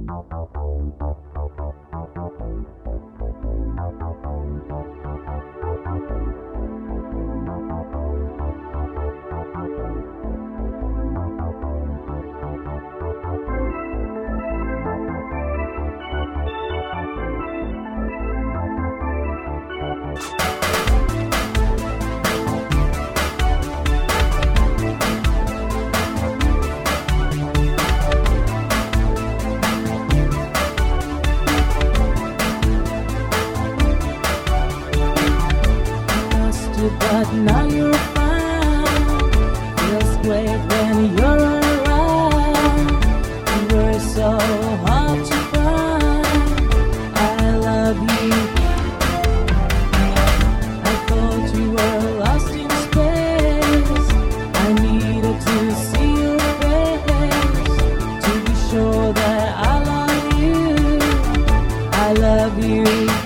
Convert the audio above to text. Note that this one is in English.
But now you're fine. Feels great when you're around. You were so hard to find. I love you. I thought you were lost in space. I needed to see your face to be sure that I love you. I love you.